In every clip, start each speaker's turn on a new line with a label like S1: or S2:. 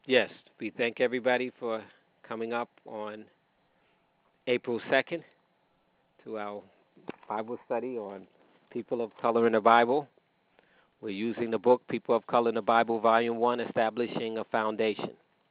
S1: Yes, we thank everybody for coming up on April 2nd to our Bible study on People of Color in the Bible. We're using the book People of Color in the Bible, Volume 1, Establishing a Foundation.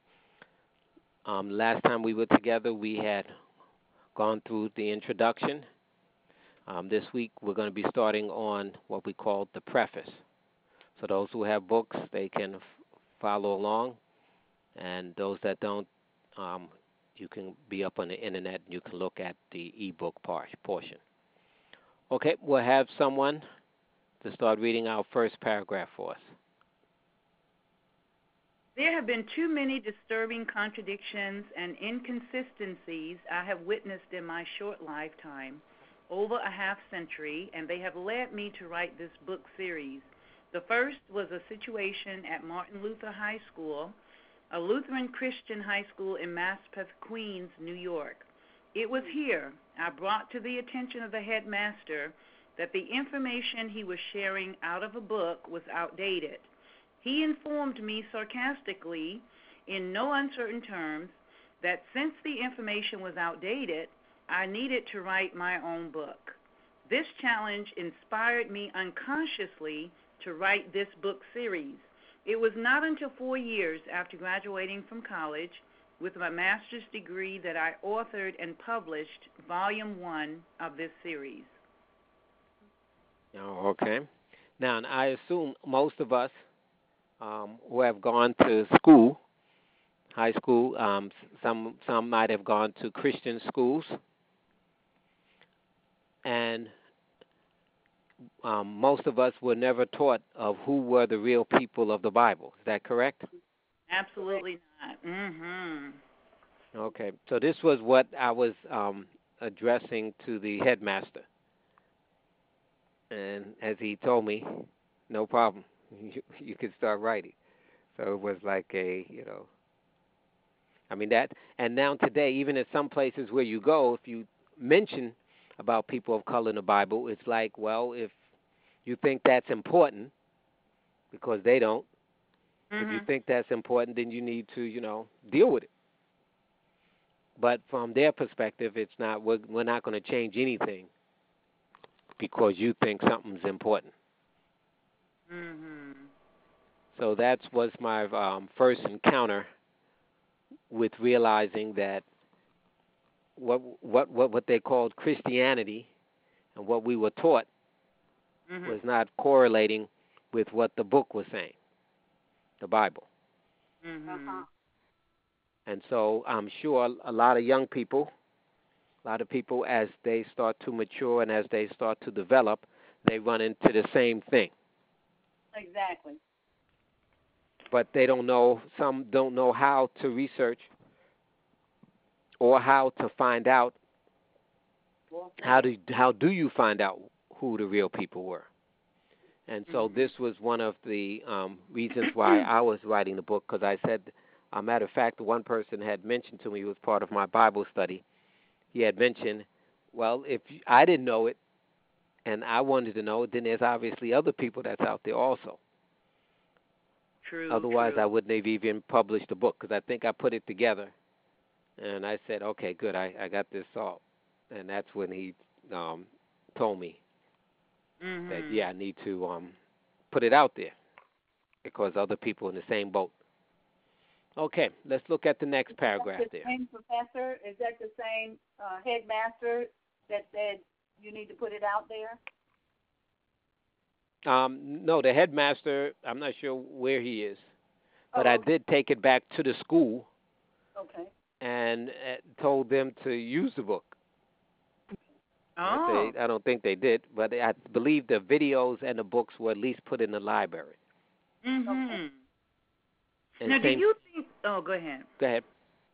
S1: Last time we were together, we had gone through the introduction. This week, we're going to be starting on what we call the preface. So those who have books, they can follow along, and those that don't, you can be up on the internet and you can look at the ebook portion. Okay, we'll have someone to start reading our first paragraph for us.
S2: There have been too many disturbing contradictions and inconsistencies I have witnessed in my short lifetime, over a half century, and they have led me to write this book series. The first was a situation at Martin Luther High School, a Lutheran Christian high school in Maspeth, Queens, New York. It was here I brought to the attention of the headmaster that the information he was sharing out of a book was outdated. He informed me sarcastically, in no uncertain terms, that since the information was outdated, I needed to write my own book. This challenge inspired me unconsciously to write this book series. It was not until 4 years after graduating from college with my master's degree that I authored and published Volume 1 of this series.
S1: Oh, okay. Now, and I assume most of us who have gone to school, high school, some might have gone to Christian schools, and most of us were never taught of who were the real people of the Bible. Is that correct?
S2: Absolutely not. Mm-hmm.
S1: Okay. So this was what I was addressing to the headmaster. And as he told me, no problem. You could start writing. So it was like that. And now today, even in some places where you go, if you mention about people of color in the Bible, it's like, well, if you think that's important, because they don't, if you think that's important, then you need to, deal with it. But from their perspective, it's not. We're not going to change anything because you think something's important.
S2: Mm-hmm.
S1: So that was my first encounter with realizing that what they called Christianity and what we were taught was not correlating with what the book was saying, the Bible.
S2: Mm-hmm.
S1: And so I'm sure a lot of young people, as they start to mature and as they start to develop, they run into the same thing.
S3: Exactly.
S1: But they don't know, some don't know how to research or how to find out, how do you find out who the real people were. And so this was one of the reasons why I was writing the book, because I said, matter of fact, one person had mentioned to me, who was part of my Bible study, he had mentioned, well, if I didn't know it and I wanted to know it, then there's obviously other people that's out there also.
S2: True.
S1: Otherwise, I wouldn't have even published the book, because I think I put it together. And I said, okay, good, I got this solved. And that's when he told me that, yeah, I need to put it out there because other people in the same boat. Okay, let's look at the next paragraph there.
S3: Same professor? Is that the same headmaster that said you need to put it out there?
S1: No, the headmaster, I'm not sure where he is, but I did take it back to the school.
S3: Okay.
S1: And told them to use the book.
S2: Oh.
S1: I don't think they did, but I believe the videos and the books were at least put in the library.
S2: Mm-hmm.
S1: And
S2: now, do you think... Oh, go ahead.
S1: Go ahead.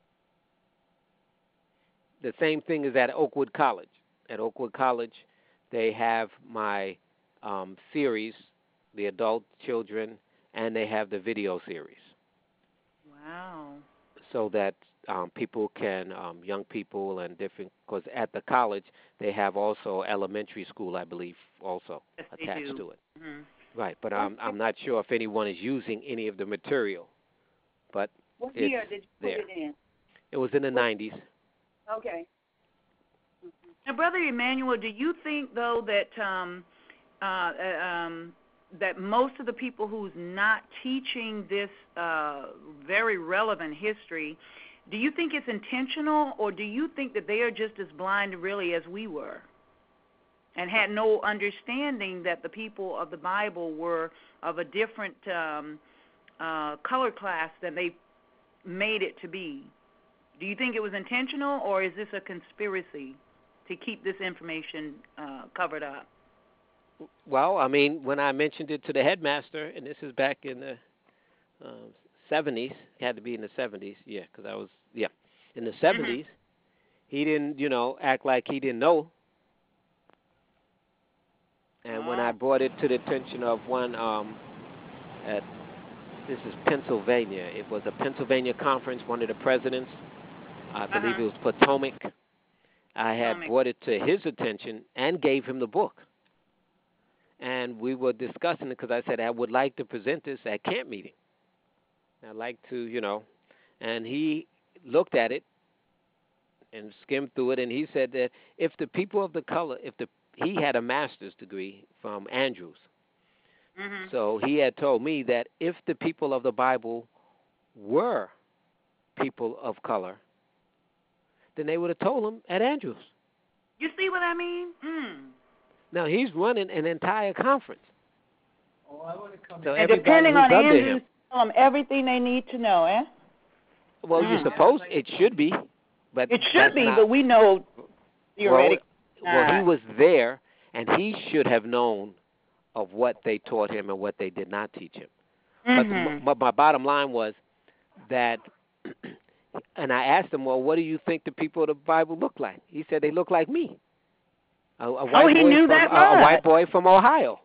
S1: The same thing is at Oakwood College. At Oakwood College, they have my series, the adult, children, and they have the video series.
S2: Wow.
S1: So that people can, young people and different, because at the college they have also elementary school, I believe, also attached to it.
S2: Mm-hmm.
S1: Right, but I'm not sure if anyone is using any of the material. But
S3: What year did you put
S1: there.
S3: it in?
S1: It was in the 90s.
S3: Okay.
S2: Now, Brother Emmanuel, do you think, though, that that most of the people who's not teaching this very relevant history, do you think it's intentional, or do you think that they are just as blind, really, as we were, and had no understanding that the people of the Bible were of a different color class than they made it to be? Do you think it was intentional, or is this a conspiracy to keep this information covered up?
S1: Well, I mean, when I mentioned it to the headmaster, and this is back in the 70s, it had to be in the 70s, yeah, because I was, in the 70s, he didn't, act like he didn't know. And when I brought it to the attention of one this is Pennsylvania. It was a Pennsylvania conference, one of the presidents, I believe it was Potomac. I had brought it to his attention and gave him the book. And we were discussing it because I said I would like to present this at camp meeting. I'd like to, and he looked at it and skimmed through it, and he said that if the people of the color, he had a master's degree from Andrews. So he had told me that if the people of the Bible were people of color, then they would have told him at Andrews.
S2: You see what I mean?
S1: Now, he's running an entire conference.
S4: Oh, I want to come
S1: so
S2: and depending on Andrews,
S1: him,
S2: tell them everything they need to know, eh?
S1: Well, you're supposed, it should be. But
S2: it should be, but we know theoretically.
S1: Well, he was there, and he should have known of what they taught him and what they did not teach him. But my bottom line was that, and I asked him, well, what do you think the people of the Bible look like? He said they look like me. A white boy from Ohio.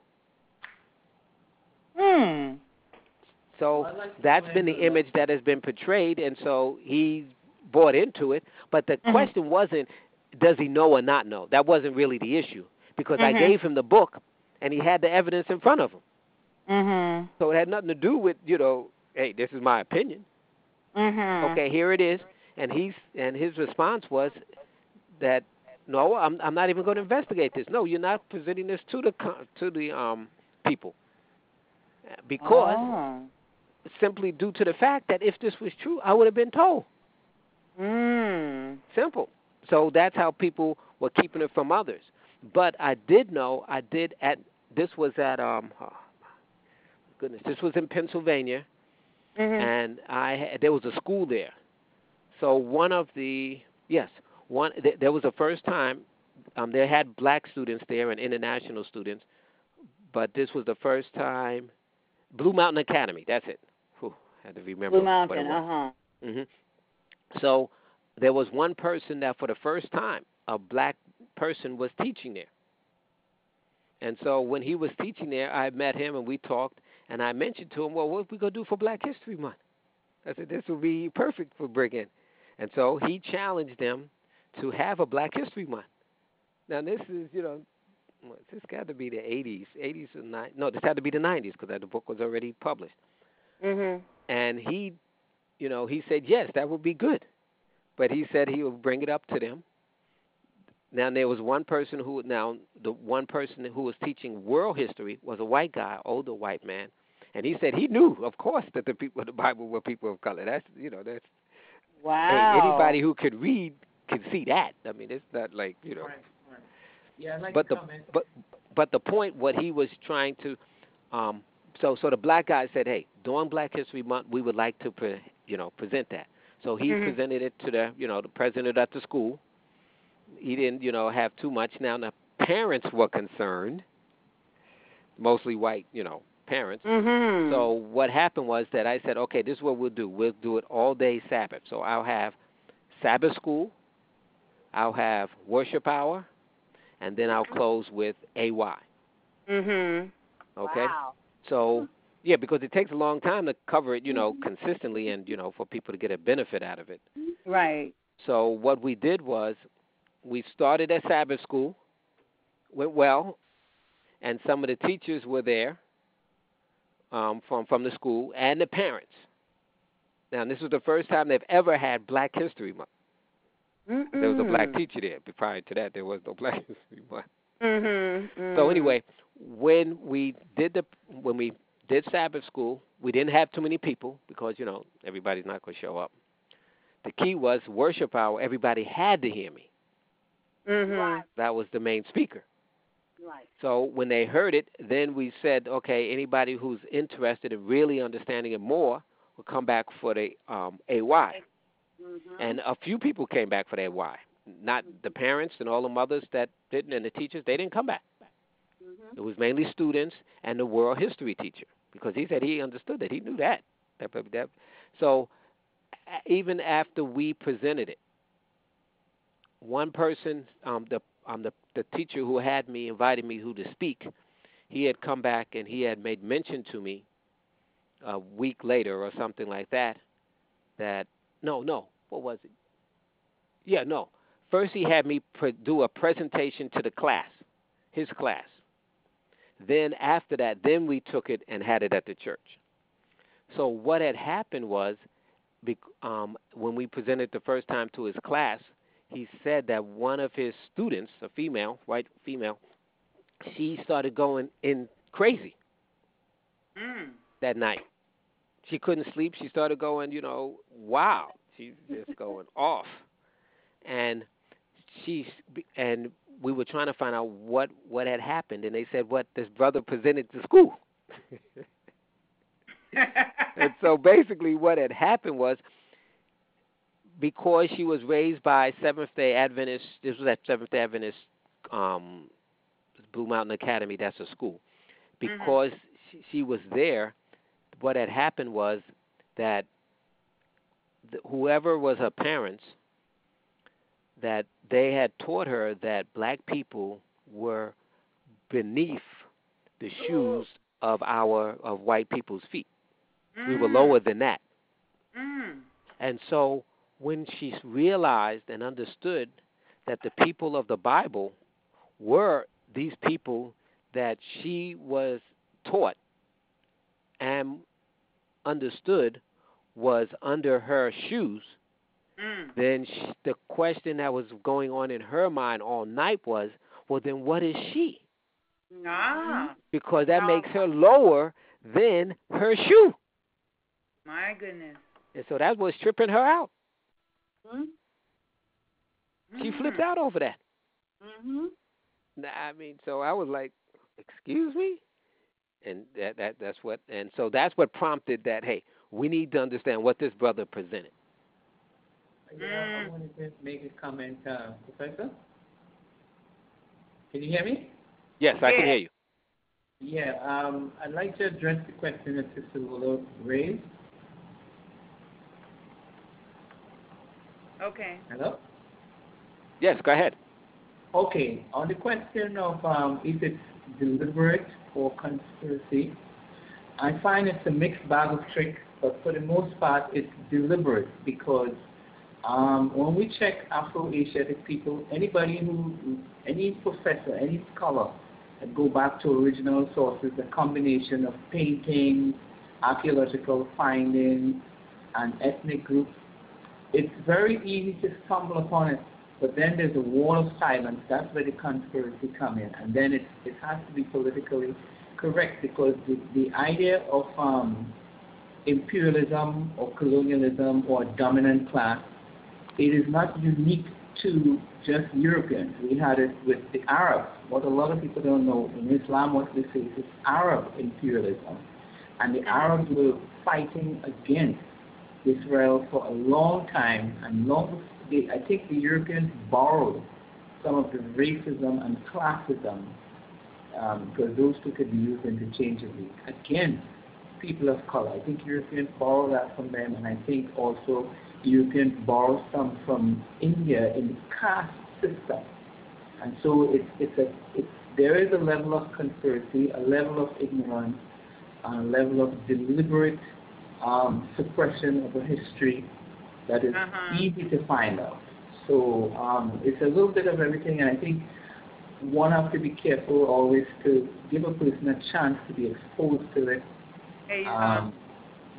S1: So that's been the image that has been portrayed, and so he bought into it. But the question wasn't, does he know or not know? That wasn't really the issue, because I gave him the book, and he had the evidence in front of him. So it had nothing to do with, hey, this is my opinion. Okay, here it is. And his response was that, no, I'm not even going to investigate this. No, you're not presenting this to the people, because simply due to the fact that if this was true, I would have been told. Simple. So that's how people were keeping it from others. But I did know. This was at this was in Pennsylvania, and there was a school there. So there was the first time they had black students there and international students, but this was the first time. Blue Mountain Academy, that's it. Whew, I had to remember.
S2: Blue Mountain,
S1: So there was one person that for the first time a black person was teaching there. And so when he was teaching there, I met him and we talked, and I mentioned to him, well, what are we going to do for Black History Month? I said, this would be perfect for Brigham. And so he challenged them to have a Black History Month. Now, this is, this got to be the 80s or 90s. No, this had to be the 90s because the book was already published. And he, he said, yes, that would be good. But he said he would bring it up to them. Now, there was one person the one person who was teaching world history was a white guy, older white man. And he said he knew, of course, that the people of the Bible were people of color. That's, that's.
S2: Wow.
S1: Hey, anybody who could read can see that. I mean, it's not like,
S4: Right. Yeah, I'd like
S1: but
S4: to comment.
S1: But the point, what he was trying to, so the black guy said, hey, during Black History Month, we would like to, present that. So he presented it to the president at the school. He didn't, have too much. Now, the parents were concerned, mostly white, parents. So what happened was that I said, okay, this is what we'll do. We'll do it all day Sabbath. So I'll have Sabbath school, I'll have worship hour, and then I'll close with AY. Okay?
S3: Wow.
S1: So, yeah, because it takes a long time to cover it, consistently and, for people to get a benefit out of it.
S2: Right.
S1: So what we did was we started at Sabbath school, went well, and some of the teachers were there from the school and the parents. Now, this was the first time they've ever had Black History Month. There was a black teacher there. But prior to that, there was no Black History Month. So anyway, when we did Sabbath school, we didn't have too many people because, you know, everybody's not going to show up. The key was worship hour. Everybody had to hear me.
S3: Right.
S1: That was the main speaker.
S3: Right.
S1: So when they heard it, then we said, okay, anybody who's interested in really understanding it more will come back for the AY. And a few people came back for the AY. Not the parents and all the mothers that didn't, and the teachers, they didn't come back. It was mainly students and the world history teacher, because he said he understood that. He knew that. So even after we presented it, one person, the teacher who had me, invited me to speak, he had come back and he had made mention to me a week later or something like that, what was it? Yeah, no. First he had me do a presentation to the class, his class. Then after that, then we took it and had it at the church. So what had happened was, when we presented the first time to his class, he said that one of his students, a female, white female, she started going in crazy that night. She couldn't sleep. She started going, wow. She's just going off. And we were trying to find out what had happened, and they said what this brother presented to school. And so basically what had happened was, because she was raised by Seventh-day Adventist, this was at Seventh-day Adventist Blue Mountain Academy, that's a school. Because she was there, what had happened was that whoever was her parents, that they had taught her that black people were beneath the shoes of white people's feet. We were lower than that. And so when she realized and understood that the people of the Bible were these people that she was taught and understood was under her shoes, then the question that was going on in her mind all night was, well, then what is she? Because that makes her lower than her shoe.
S2: My goodness.
S1: And so that was tripping her out. She flipped out over that. I mean, so I was like, excuse me? And that's what prompted that, hey, we need to understand what this brother presented.
S4: Yeah, I wanted to make a comment, Professor. Can you hear me?
S1: Yes, I can hear you.
S4: Yeah, I'd like to address the question that Sister Willow raised.
S2: Okay.
S4: Hello?
S1: Yes, go ahead.
S4: Okay, on the question of if it's deliberate or conspiracy, I find it's a mixed bag of tricks, but for the most part, it's deliberate because when we check Afro-Asiatic people, any professor, any scholar that go back to original sources, a combination of paintings, archaeological findings, and ethnic groups, it's very easy to stumble upon it. But then there's a wall of silence. That's where the conspiracy comes in. And then it has to be politically correct because the idea of imperialism or colonialism or dominant class, it is not unique to just Europeans. We had it with the Arabs. What a lot of people don't know, in Islam what we say is Arab imperialism. And the Arabs were fighting against Israel for a long time, and I think the Europeans borrowed some of the racism and classism because those two could be used interchangeably against people of color. I think Europeans borrow that from them, and I think also Europeans borrow some from India in the caste system. And so there is a level of conspiracy, a level of ignorance, a level of deliberate suppression of a history that is easy to find out. So it's a little bit of everything, and I think one has to be careful always to give a person a chance to be exposed to it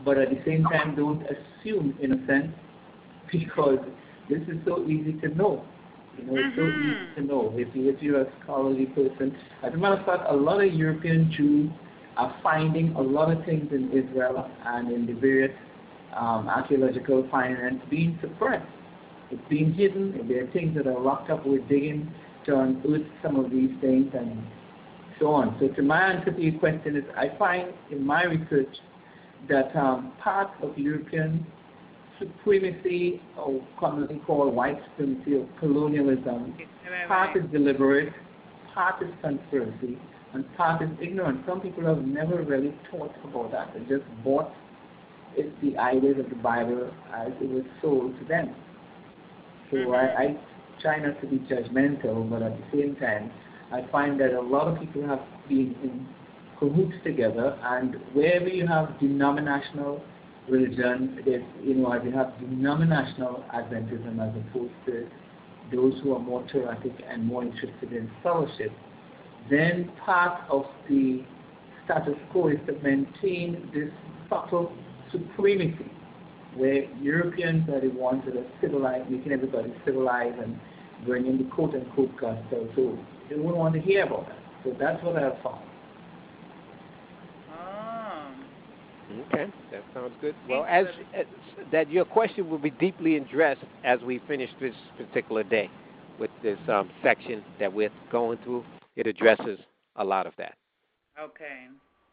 S4: but at the same time don't assume, in a sense, because this is so easy to know. You know, it's so easy to know if you're a scholarly person. As a matter of fact, a lot of European Jews are finding a lot of things in Israel and in the various archaeological findings being suppressed. It's being hidden. There are things that are locked up. We're digging to unearth some of these things and so on. So to my answer to your question is, I find in my research that part of European supremacy, or commonly called white supremacy or colonialism, part is deliberate, part is conspiracy, and part is ignorance. Some people have never really thought about that. They just bought the ideas of the Bible as it was sold to them. So I try not to be judgmental, but at the same time, I find that a lot of people have been in cahoots together, and wherever you have denominational religion, there's, you know, you have denominational Adventism as opposed to those who are more theoretic and more interested in fellowship, then part of the status quo is to maintain this subtle supremacy, where Europeans are the ones that are civilized, making everybody civilized and bringing the quote-unquote gospel. So they wouldn't want to hear about that. So that's what I have found.
S1: Okay, that sounds good. Well, as that your question will be deeply addressed as we finish this particular day with this section that we're going through. It addresses a lot of that.
S2: Okay.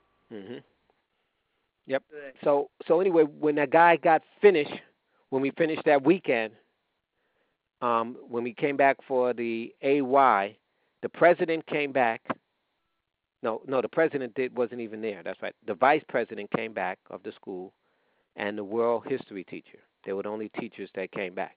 S1: Yep.
S2: Good.
S1: So anyway, when that guy got finished, when we finished that weekend, when we came back for the AY, the president came back. No, the president wasn't even there. That's right. The vice president came back of the school, and the world history teacher. They were the only teachers that came back.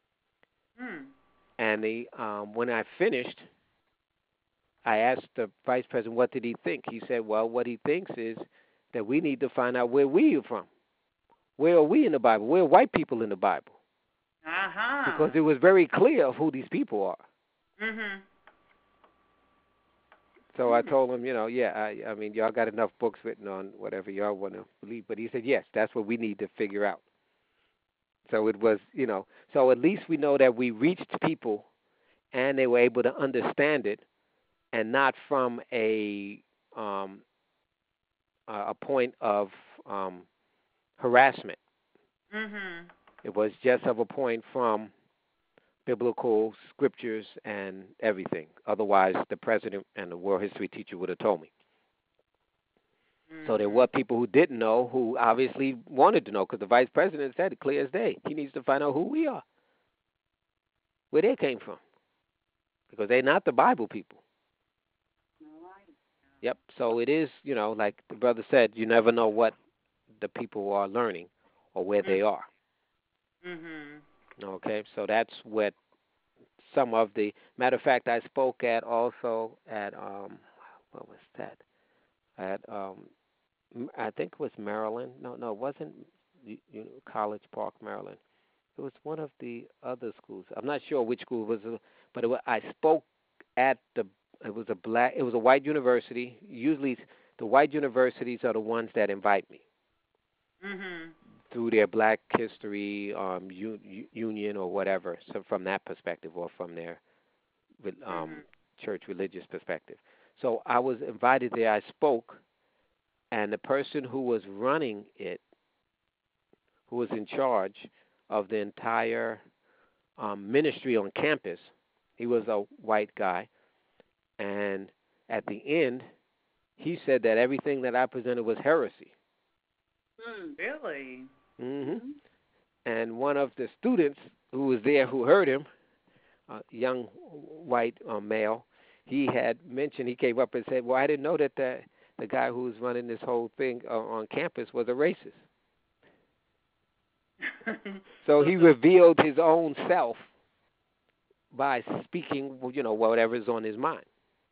S1: And when I finished, I asked the vice president, what did he think? He said, well, what he thinks is that we need to find out where we are from. Where are we in the Bible? Where are white people in the Bible? Because it was very clear of who these people are. So I told him, I mean, y'all got enough books written on whatever y'all want to believe. But he said, yes, that's what we need to figure out. So it was, so at least we know that we reached people and they were able to understand it, and not from a point of harassment. It was just of a point from biblical scriptures and everything. Otherwise, the president and the world history teacher would have told me. So there were people who didn't know, who obviously wanted to know, because the vice president said it clear as day. He needs to find out who we are, where they came from, because they're not the Bible people. Yep. So it is, like the brother said, you never know what the people are learning or where they are. Okay, so that's what some of the matter of fact I spoke at also at what was that? At I think it was Maryland. No, it wasn't College Park, Maryland. It was one of the other schools. I'm not sure which school it was, but I spoke at it was a white university. Usually the white universities are the ones that invite me. Through their Black History union or whatever, so from that perspective, or from their church religious perspective. So I was invited there. I spoke, and the person who was running it, who was in charge of the entire ministry on campus, he was a white guy, and at the end, he said that everything that I presented was heresy.
S2: Really?
S1: And one of the students who was there, who heard him, a young white male, he had mentioned, he came up and said, well, I didn't know that the guy who was running this whole thing on campus was a racist. So he revealed his own self by speaking, whatever's on his mind.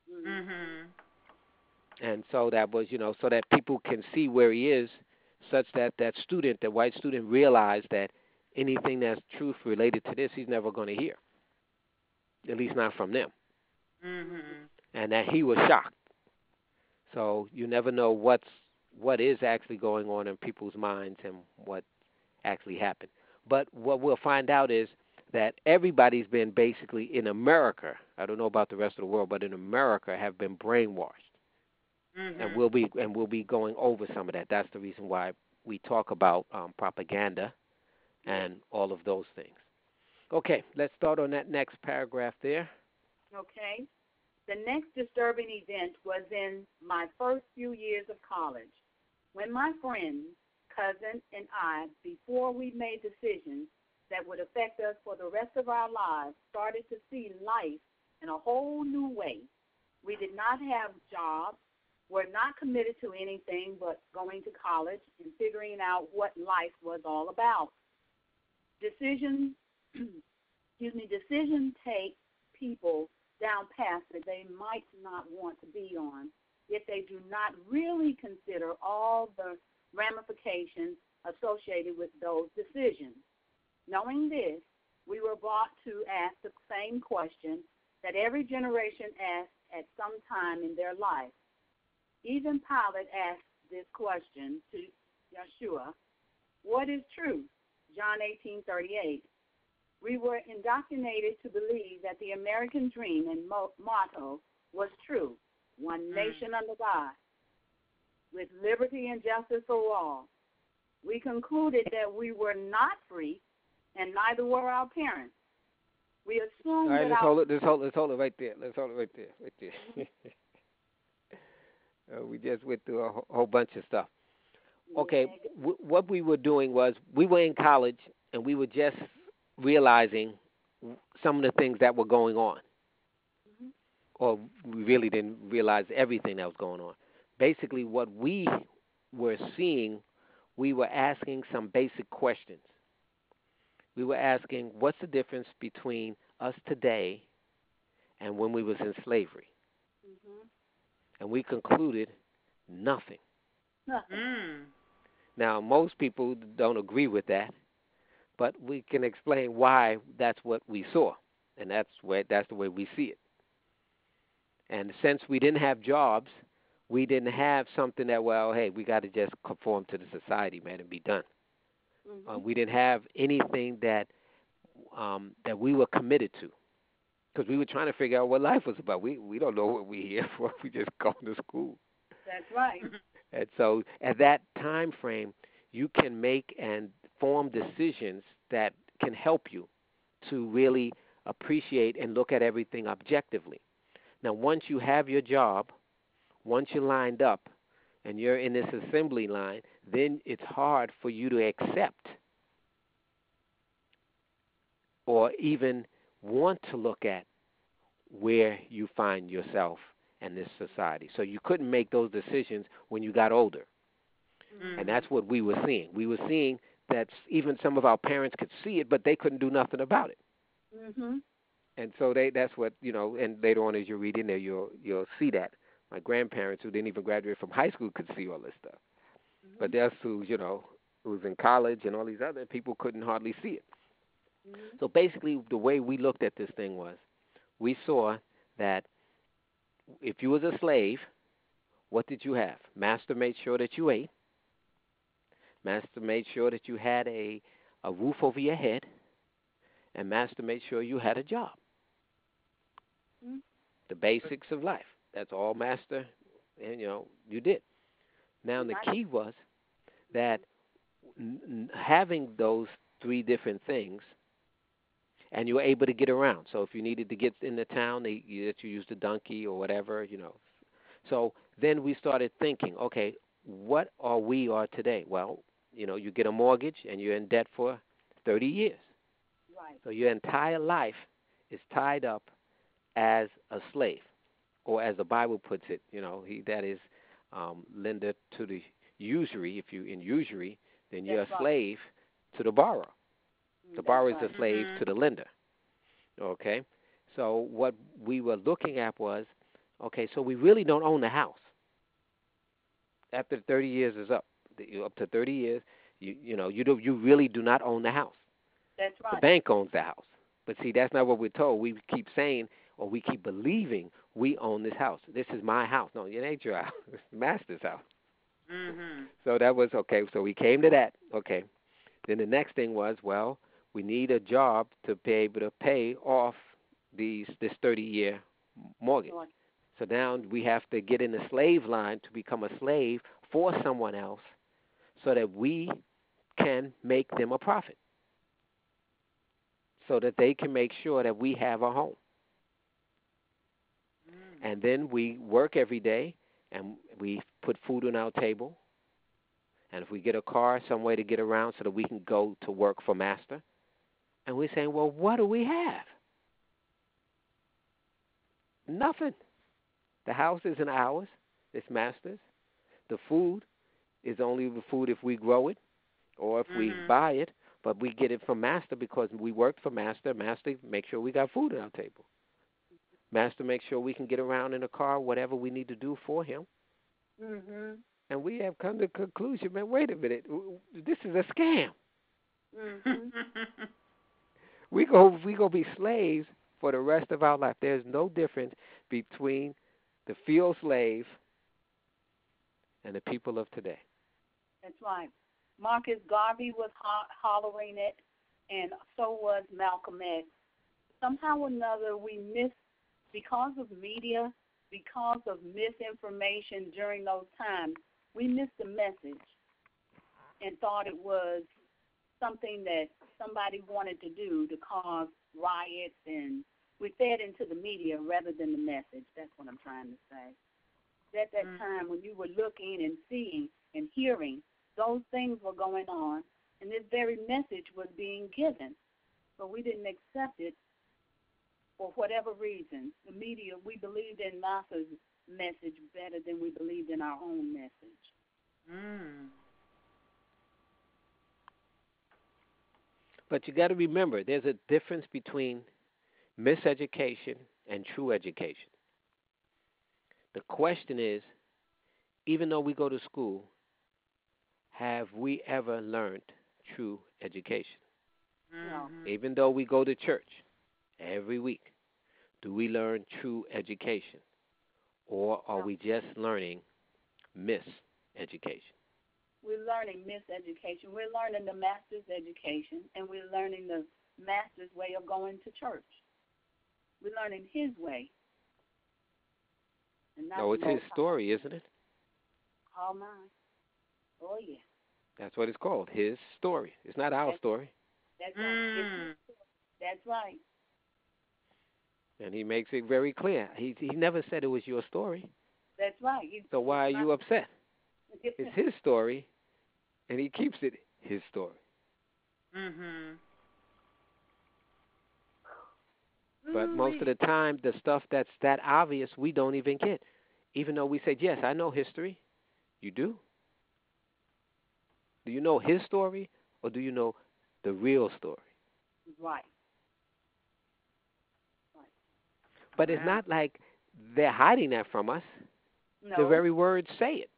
S1: And so that was, so that people can see where he is, such that that white student, realized that anything that's truth related to this, he's never going to hear, at least not from them. And that he was shocked. So you never know what's what is actually going on in people's minds and what actually happened. But what we'll find out is that everybody's been basically in America, I don't know about the rest of the world, but in America have been brainwashed. And we'll be going over some of that. That's the reason why we talk about propaganda and all of those things. Okay, let's start on that next paragraph there.
S3: Okay. The next disturbing event was in my first few years of college, when my friends, cousin, and I, before we made decisions that would affect us for the rest of our lives, started to see life in a whole new way. We did not have jobs, were not committed to anything but going to college and figuring out what life was all about. Decisions take people down paths that they might not want to be on if they do not really consider all the ramifications associated with those decisions. Knowing this, we were brought to ask the same question that every generation asks at some time in their life. Even Pilate asked this question to Yeshua, what is truth? John 18:38. We were indoctrinated to believe that the American dream and motto was true, one nation under God, with liberty and justice for all. We concluded that we were not free, and neither were our parents. We assumed
S1: all right,
S3: that
S1: let's hold it right there. We just went through a whole bunch of stuff. Okay, what we were doing was we were in college, and we were just realizing some of the things that were going on. Or we really didn't realize everything that was going on. Basically, what we were seeing, we were asking some basic questions. We were asking, what's the difference between us today and when we was in slavery? And we concluded nothing. Now, most people don't agree with that, but we can explain why that's what we saw, and that's the way we see it. And since we didn't have jobs, we didn't have something that, well, hey, we got to just conform to the society, man, and be done. We didn't have anything that we were committed to, because we were trying to figure out what life was about. We don't know what we're here for. We just go to school.
S3: That's right.
S1: And so at that time frame, you can make and form decisions that can help you to really appreciate and look at everything objectively. Now, once you have your job, once you're lined up and you're in this assembly line, then it's hard for you to accept or even want to look at where you find yourself in this society. So you couldn't make those decisions when you got older. And that's what we were seeing. We were seeing that even some of our parents could see it, but they couldn't do nothing about it. And so that's what, and later on as you read in there, you'll see that. My grandparents, who didn't even graduate from high school, could see all this stuff. But there's who, who was in college and all these other people couldn't hardly see it. So basically the way we looked at this thing was, we saw that if you was a slave, what did you have? Master made sure that you ate. Master made sure that you had a roof over your head. And Master made sure you had a job. The basics of life. That's all Master, and you did. Now the key was that having those three different things, and you were able to get around. So if you needed to get in the town, that you used a donkey or whatever, So then we started thinking, okay, what are we today? Well, you get a mortgage and you're in debt for 30 years.
S3: Right.
S1: So your entire life is tied up as a slave, or as the Bible puts it, that is lender to the usury. If you're in usury, then you're a slave to the borrower. The borrower is a slave to the lender. Okay? So what we were looking at was, okay, so we really don't own the house. After 30 years is up to 30 years, you really do not own the house.
S3: That's right.
S1: The bank owns the house. But see, that's not what we're told. We keep saying, or we keep believing, we own this house. This is my house. No, it ain't your house. It's the Master's house.
S2: Mhm.
S1: So that was okay. So we came to that. Okay. Then the next thing was, well, we need a job to be able to pay off this 30-year mortgage.
S3: Sure.
S1: So now we have to get in the slave line to become a slave for someone else so that we can make them a profit, so that they can make sure that we have a home. And then we work every day and we put food on our table. And if we get a car, some way to get around so that we can go to work for Master. And we're saying, well, what do we have? Nothing. The house isn't ours. It's Master's. The food is only the food if we grow it or if we buy it. But we get it from Master because we worked for Master. Master makes sure we got food on our table. Master makes sure we can get around in a car, whatever we need to do for him.
S3: Mhm.
S1: And we have come to the conclusion, man, wait a minute, this is a scam.
S3: Mhm.
S1: We go be slaves for the rest of our life. There's no difference between the field slave and the people of today.
S3: That's right. Marcus Garvey was hollering it, and so was Malcolm X. Somehow or another, we missed, because of media, because of misinformation during those times, we missed the message and thought it was something that somebody wanted to do to cause riots, and we fed into the media rather than the message. That's what I'm trying to say. At that time when you were looking and seeing and hearing, those things were going on, and this very message was being given, but we didn't accept it for whatever reason. The media, we believed in Master's message better than we believed in our own message.
S1: But you got to remember, there's a difference between miseducation and true education. The question is, even though we go to school, have we ever learned true education?
S3: No.
S1: Even though we go to church every week, do we learn true education? Or are we just learning miseducation?
S3: We're learning miseducation. We're learning the Master's education, and we're learning the Master's way of going to church. We're learning his way. And not
S1: No, it's his story, isn't it?
S3: All mine. Oh, yeah.
S1: That's what it's called, his story. It's not our story.
S3: That's right. That's right.
S1: And he makes it very clear. He never said it was your story.
S3: That's right.
S1: So why are you upset? It's his story, and he keeps it his story. But most of the time, the stuff that's that obvious, we don't even get. Even though we say, yes, I know history. You do? Do you know his story, or do you know the real story?
S3: Right.
S1: But it's not like they're hiding that from us.
S3: No.
S1: The very words say it.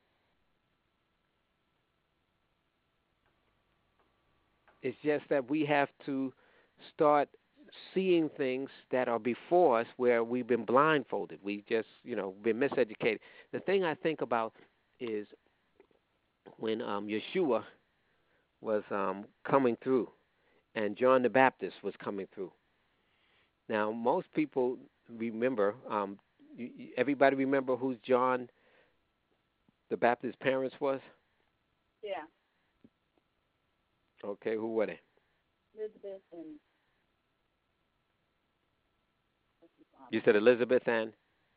S1: It's just that we have to start seeing things that are before us where we've been blindfolded. We just, been miseducated. The thing I think about is when Yeshua was coming through and John the Baptist was coming through. Now, most people remember, everybody remember who John the Baptist's parents was?
S3: Yeah.
S1: Okay, who were they?
S3: Elizabeth and...
S1: You said Elizabeth and?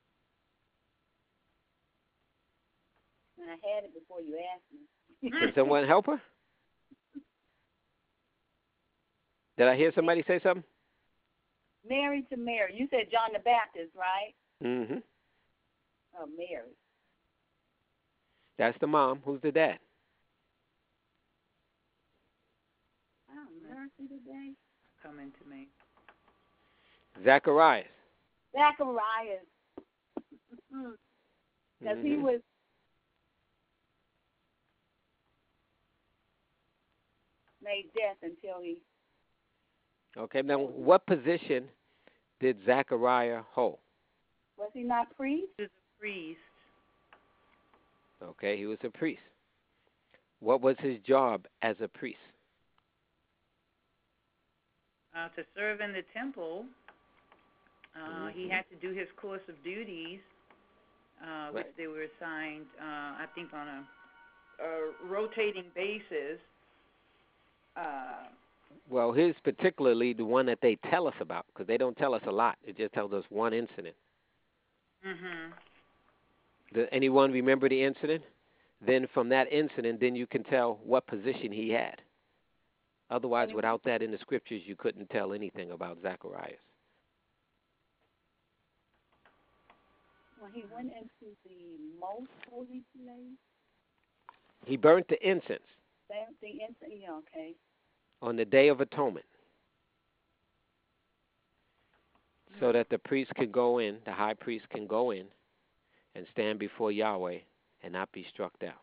S3: I had it before you asked me.
S1: Can someone help her? Did I hear somebody say something?
S3: Mary to Mary. You said John the Baptist, right?
S1: Mm-hmm.
S3: Oh, Mary.
S1: That's the mom. Who's the dad?
S3: Oh, mercy today.
S2: Coming to me.
S1: Zacharias.
S3: Zacharias. Because he was... made death until he...
S1: Okay, now what position did Zachariah hold?
S3: Was he not priest?
S2: He was a priest.
S1: Okay, he was a priest. What was his job as a priest?
S2: To serve in the temple. He had to do his course of duties, which
S1: Right.
S2: they were assigned, I think, on a rotating basis.
S1: Well, his particularly the one that they tell us about, because they don't tell us a lot. It just tells us one incident.
S2: Mhm.
S1: Does anyone remember the incident? Then from that incident, then you can tell what position he had. Otherwise, without that in the scriptures, you couldn't tell anything about Zacharias.
S3: When he went into the most holy place,
S1: He burnt the incense
S3: okay.
S1: on the Day of Atonement so that the priest can go in, the high priest can go in and stand before Yahweh and not be struck down.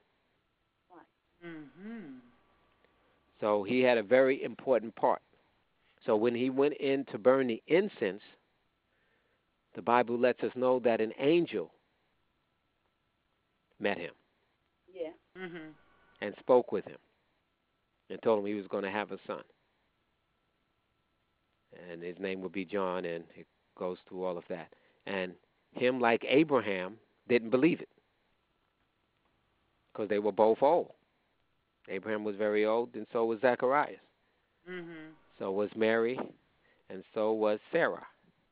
S2: Mhm.
S1: So he had a very important part. So when he went in to burn the incense, the Bible lets us know that an angel met him
S3: Yeah.
S2: Mhm.
S1: and spoke with him and told him he was going to have a son. And his name would be John, and it goes through all of that. And him, like Abraham, didn't believe it because they were both old. Abraham was very old, and so was Zacharias.
S2: Mhm.
S1: So was Mary, and so was Sarah.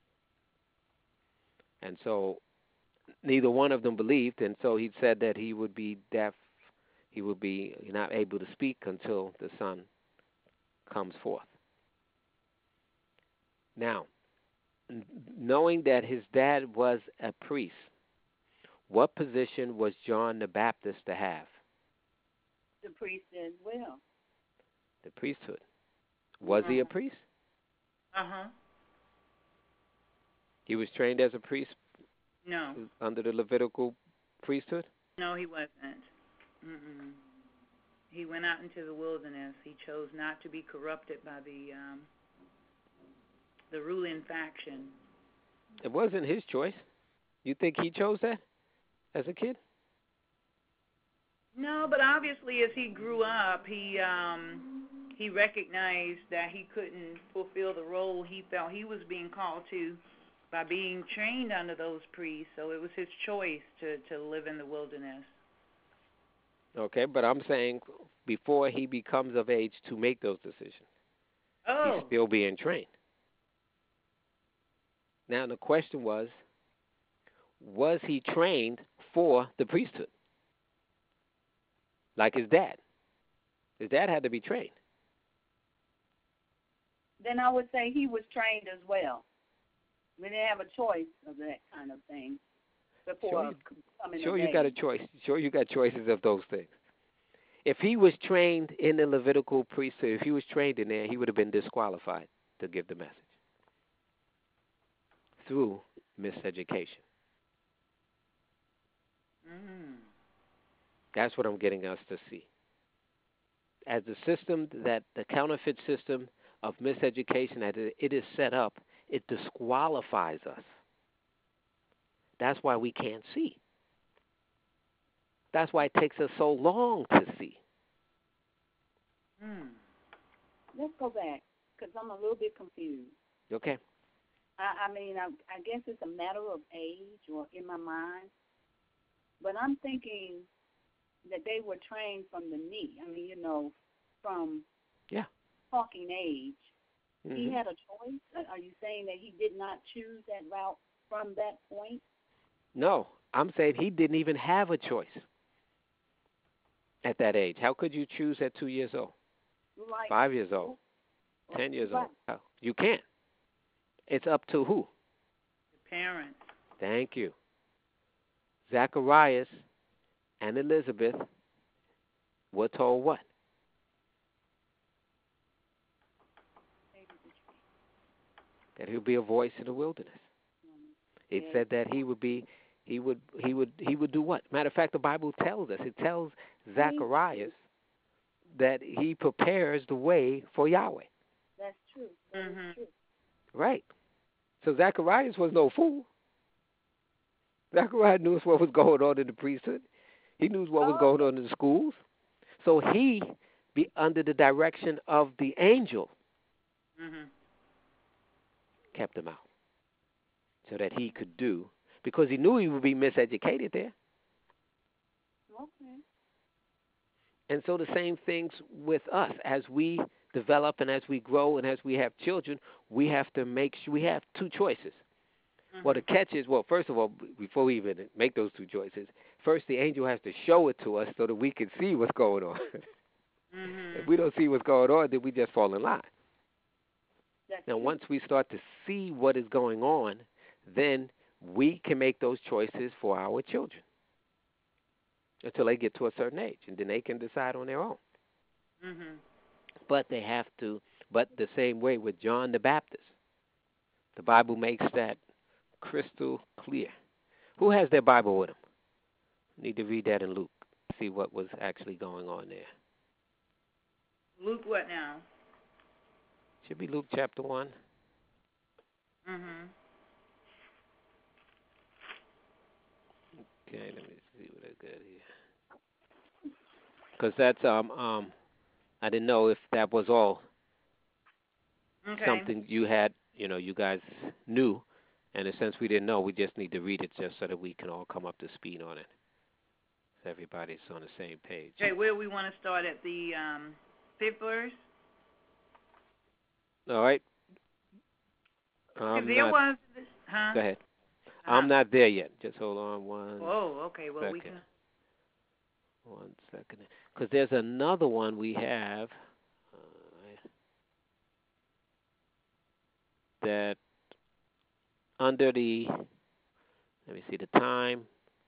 S1: And so neither one of them believed, and so he said that he would be deaf. He would be not able to speak until the son comes forth. Now, knowing that his dad was a priest, what position was John the Baptist to have?
S3: The priest as well.
S1: The priesthood. Was he a priest?
S2: Uh-huh.
S1: He was trained as a priest
S2: No.
S1: under the Levitical priesthood?
S2: No, he wasn't. Mm-mm. He went out into the wilderness. He chose not to be corrupted by the ruling faction.
S1: It wasn't his choice. You think he chose that as a kid?
S2: No, but obviously as he grew up, he recognized that he couldn't fulfill the role he felt he was being called to by being trained under those priests. So it was his choice to live in the wilderness.
S1: Okay, but I'm saying before he becomes of age to make those decisions, he's still being trained. Now the question was he trained for the priesthood? Like his dad. His dad had to be trained.
S3: Then I would say he was trained as well. We didn't have a choice of that kind of thing before coming
S1: Sure,
S3: of
S1: you got a
S3: age.
S1: choice. Sure, you got choices of those things. If he was trained in the Levitical priesthood, if he was trained in there, he would have been disqualified to give the message through miseducation. That's what I'm getting us to see. As the system, that the counterfeit system of miseducation, that it is set up, it disqualifies us. That's why we can't see. That's why it takes us so long to see.
S3: Let's go back, because I'm a little bit confused.
S1: Okay.
S3: I mean, I guess it's a matter of age or in my mind, but I'm thinking that they were trained from the knee. I mean, from talking age. Mm-hmm. He had a choice? Are you saying that he did not choose that route from that point?
S1: No, I'm saying he didn't even have a choice at that age. How could you choose at 2 years old?
S3: Like,
S1: 5 years old? 10 years old? How? You can't. It's up to who?
S2: The parents.
S1: Thank you. Zacharias and Elizabeth were told what? That he'll be a voice in the wilderness. It said that he would do what? Matter of fact, the Bible tells us. It tells Zacharias that he prepares the way for Yahweh.
S3: That's true. That is true.
S1: Right. So Zacharias was no fool. Zacharias knew what was going on in the priesthood. He knew what was going on in the schools. So he, be under the direction of the angel, kept him out so that he could do, because he knew he would be miseducated there.
S3: Okay.
S1: And so the same things with us. As we develop and as we grow and as we have children, we have to make sure we have two choices. Well, the catch is, well, first of all, before we even make those two choices, first the angel has to show it to us so that we can see what's going on. If we don't see what's going on, then we just fall in line. Now, once we start to see what is going on, then we can make those choices for our children until they get to a certain age, and then they can decide on their own. But they have to, but the same way with John the Baptist, the Bible makes that crystal clear. Who has their Bible with them? Need to read that in Luke, see what was actually going on there.
S2: Luke what now?
S1: Should be Luke chapter 1. Okay, let me see what I got here. Because that's I didn't know if that was all something you had, you guys knew, and since we didn't know, we just need to read it just so that we can all come up to speed on it. So everybody's on the same page.
S2: Okay, where we want to start at the 5th verse?
S1: All right.
S2: Go
S1: ahead. I'm not there yet. Just hold on one.
S2: Oh, okay. Well,
S1: second.
S2: we can.
S1: 1 second. Because there's another one we have that under the, let me see the time.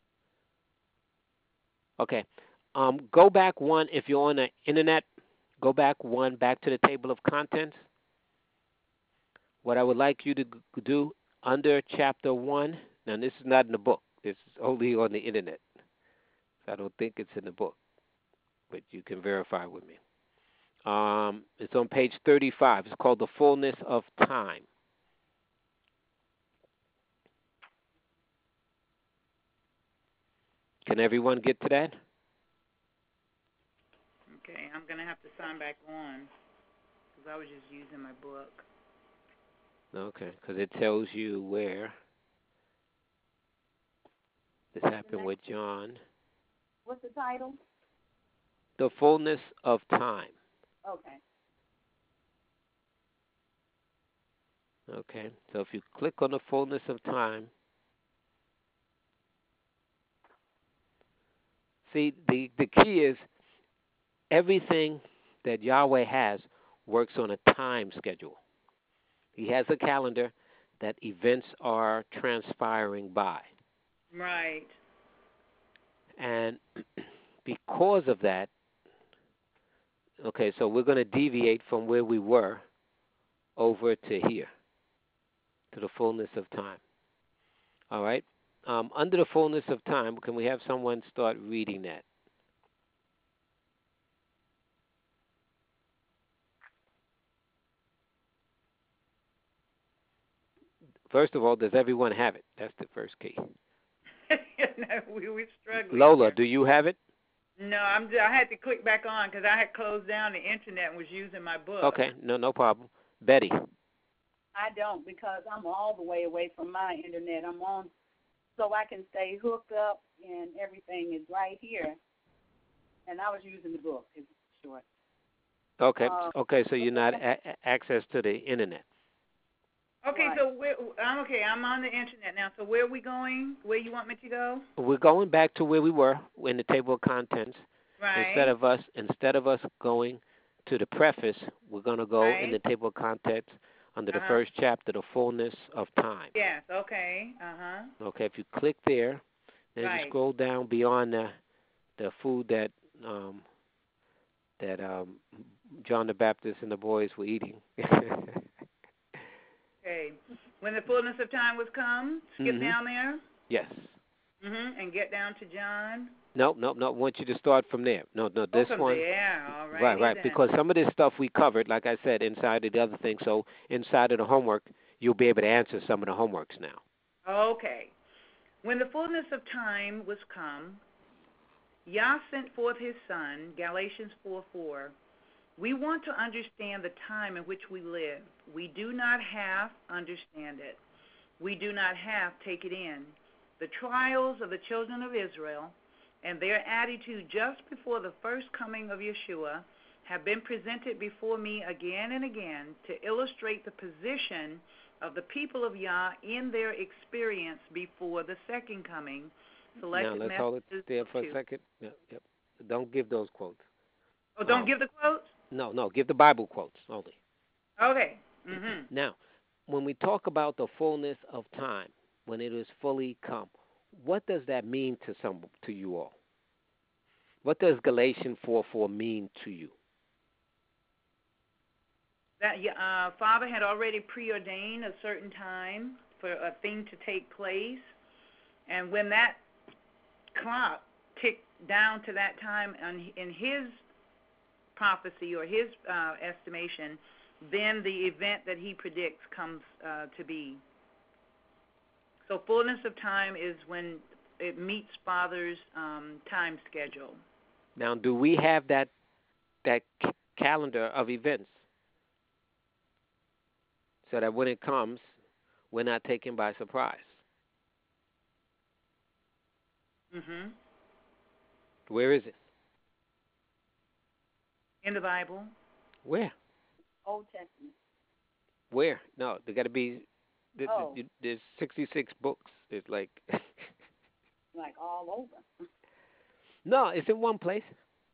S1: Okay. Go back one, if you're on the internet, go back one, back to the table of contents. What I would like you to do under chapter 1, now this is not in the book. This is only on the internet. So I don't think it's in the book, but you can verify with me. It's on page 35. It's called The Fullness of Time. Can everyone get to that?
S2: Okay, I'm going to have to sign back on because I was just using my book.
S1: Okay, because it tells you where this happened with John.
S3: What's the title?
S1: The Fullness of Time.
S3: Okay.
S1: Okay, so if you click on the fullness of time, see, the key is everything that Yahweh has works on a time schedule. He has a calendar that events are transpiring by.
S2: Right.
S1: And because of that, okay, so we're going to deviate from where we were over to here, to the fullness of time. All right? Under the fullness of time, can we have someone start reading that? First of all, does everyone have it? That's the first key.
S2: No, we were struggling.
S1: Lola, do you have it?
S2: No, I had to click back on because I had closed down the internet and was using my book.
S1: Okay, no problem. Betty.
S3: I don't, because I'm all the way away from my internet. I'm on so I can stay hooked up and everything is right here. And I was using the book, it's short.
S1: Okay, so you're not access to the internet.
S2: Okay,
S3: right.
S2: So I'm on the internet now. So where are we going? Where you want me to go?
S1: We're going back to where we were in the table of contents.
S2: Right.
S1: Instead of us going to the preface, we're going to go in the table of contents under the first chapter, The Fullness of Time.
S2: Yes, okay.
S1: Okay, if you click there, then you scroll down beyond the food that John the Baptist and the boys were eating.
S2: Okay. When the fullness of time was come, skip down there?
S1: Yes.
S2: And get down to John?
S1: No. I want you to start from there. No, this
S2: from
S1: one.
S2: There. All right.
S1: Right. Because some of this stuff we covered, like I said, inside of the other thing. So inside of the homework, you'll be able to answer some of the homeworks now.
S2: Okay. When the fullness of time was come, Yah sent forth his Son, Galatians 4:4. We want to understand the time in which we live. We do not half understand it. We do not half take it in. The trials of the children of Israel and their attitude just before the first coming of Yeshua have been presented before me again and again to illustrate the position of the people of Yah in their experience before the second coming.
S1: Now, let's hold it there for a second. Yep. Don't give those quotes.
S2: Oh, don't give the quotes?
S1: No, give the Bible quotes only.
S2: Okay. Mm-hmm.
S1: Now, when we talk about the fullness of time, when it is fully come, what does that mean to you all? What does Galatians 4:4 mean to you?
S2: That Father had already preordained a certain time for a thing to take place, and when that clock ticked down to that time in his prophecy or his estimation, then the event that he predicts comes to be. So fullness of time is when it meets Father's time schedule.
S1: Now, do we have that calendar of events so that when it comes, we're not taken by surprise?
S2: Mm-hmm.
S1: Where is it?
S2: In the Bible.
S1: Where?
S3: Old Testament.
S1: Where? No, there got to be. There's 66 books. It's like.
S3: Like all over.
S1: No, it's in one place.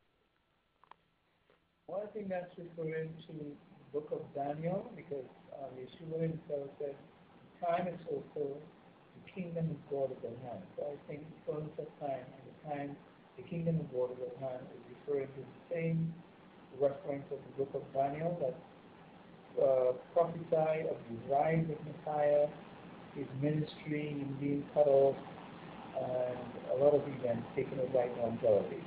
S4: Well, I think that's referring to the book of Daniel, because Yeshua himself said, time is fulfilled, the kingdom of God is at hand. So I think the fullness of time and the time the kingdom of God is at hand is referring to the same reference of the book of Daniel that prophesied of the rise of Messiah, his ministry, him being cut off, and a lot of events taking it right on television.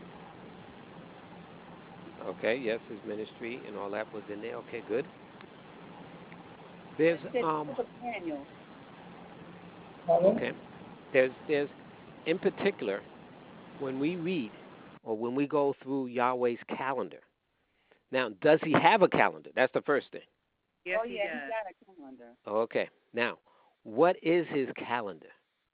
S1: Okay, yes, his ministry and all that was in there. Okay, good. There's
S3: Daniel.
S1: Okay. There's in particular when we read or when we go through Yahweh's calendar. Now, does he have a calendar? That's the first thing.
S2: Yes,
S3: he got a calendar.
S1: Okay. Now, what is his calendar?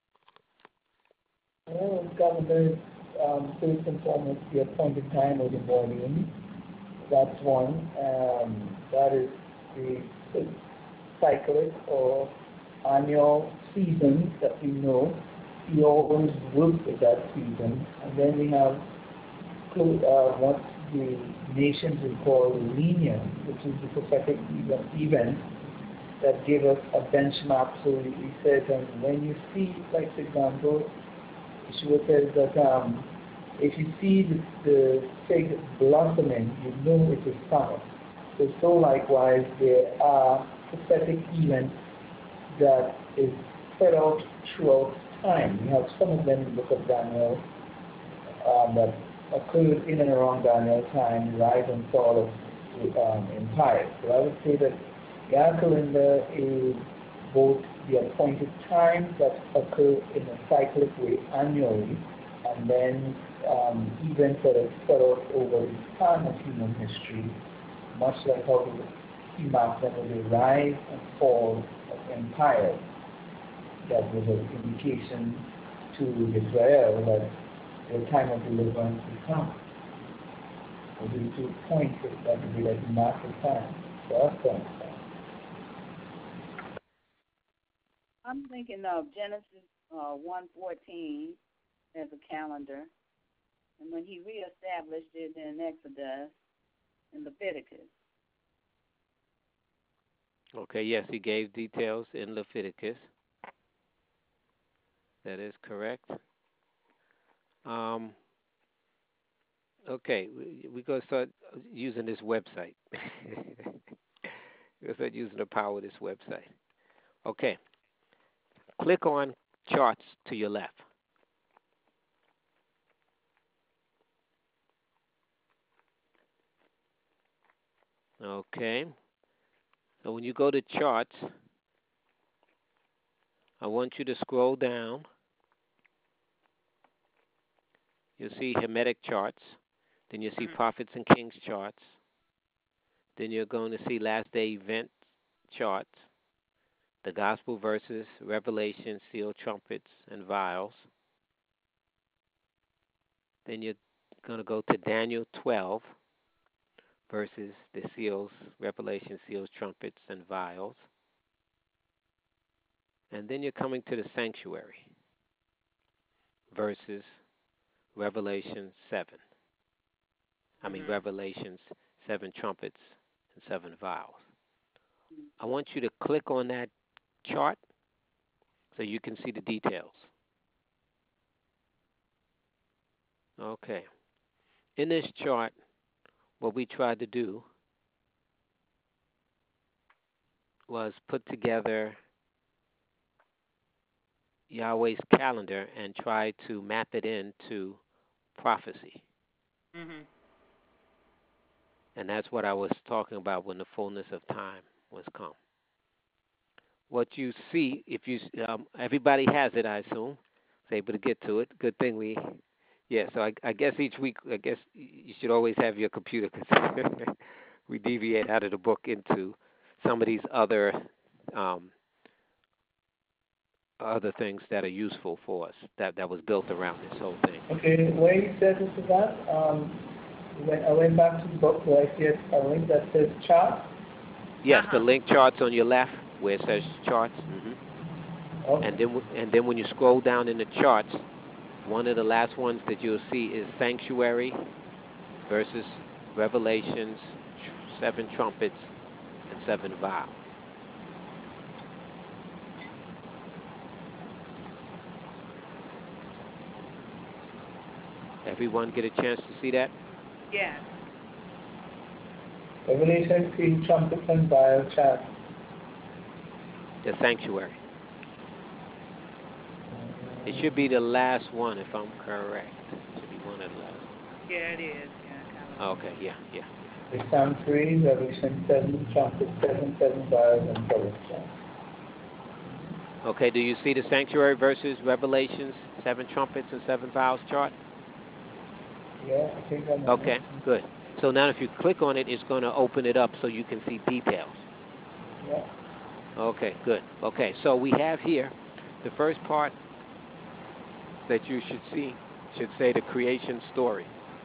S4: Well, his calendar is first and foremost the appointed time of the morning. That's one. That is the cyclic or annual season that we know. He always works with that season. And then we have what the nations would call the linear, which is the prophetic event that give us a benchmark. So he says, and when you see, like for example, Yeshua says that if you see the fig blossoming, you know it is summer. So likewise, there are prophetic events that is spread out throughout time. We have some of them in the book of Daniel that occurred in and around Daniel time, rise and fall of empires. So I would say that the calendar is both the appointed times that occur in a cyclic way annually, and then events that are spread out over the span of human history, much like how he marked them with the rise and fall of empires. That was an indication to Israel that the time of deliverance will come. So the 2 points that would be like market time for us to understand.
S3: I'm thinking of Genesis 1:14 as a calendar, and when he reestablished it in Exodus and Leviticus.
S1: Okay, yes, he gave details in Leviticus. That is correct. Okay, we're going to start using this website. We're going to start using the power of this website. Okay. Click on charts to your left. Okay. So when you go to charts, I want you to scroll down. you'll see Hermetic charts. Then you'll see Prophets and Kings charts. Then you're going to see Last Day Event charts, the Gospel verses, Revelation, Seal, Trumpets, and Vials. Then you're going to go to Daniel 12 verses, the seals, Revelation, Seals, Trumpets, and Vials. And then you're coming to the Sanctuary verses, Revelation 7. Revelations, 7 trumpets and 7 vials. I want you to click on that chart so you can see the details. Okay. In this chart, what we tried to do was put together Yahweh's calendar and try to map it into prophecy. And that's what I was talking about when the fullness of time was come. What you see, if you everybody has it, I assume, is able to get to it. Good thing so I guess each week, you should always have your computer because we deviate out of the book into some of these other things that are useful for us that was built around this whole thing.
S4: Okay, where you said this is that? When I went back to the book, where I see a link that says chart?
S1: Yes, the link charts on your left where it says charts.
S4: Okay.
S1: And then when you scroll down in the charts, one of the last ones that you'll see is Sanctuary versus Revelations, 7 trumpets, and 7 vials. Everyone get a chance to see that?
S2: Yes.
S4: Revelation 3 trumpets and vial chart.
S1: The Sanctuary. It should be the last one, if I'm correct. It should be one of the last.
S2: Yeah, it is. Yeah.
S1: Okay, yeah.
S4: The Psalm 3, Revelation 7 trumpets, 7 vials, and 7 charts.
S1: Okay, do you see the Sanctuary versus Revelations, 7 trumpets and 7 vials chart?
S4: Yeah, I think I'm
S1: okay, good. So now if you click on it, it's going to open it up so you can see details.
S4: Yeah.
S1: Okay, good. Okay, so we have here the first part that you should see should say the creation story.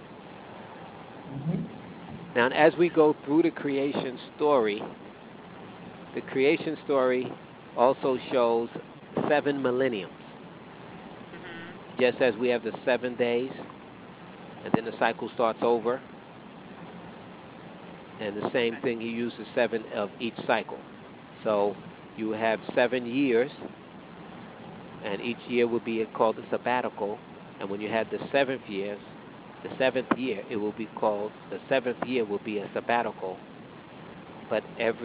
S1: Now, as we go through the creation story also shows 7 millenniums. Just as we have the 7 days, and then the cycle starts over. And the same thing, he uses 7 of each cycle. So you have 7 years, and each year will be called a sabbatical. And when you have the 7th year, it will be called, the 7th year will be a sabbatical. But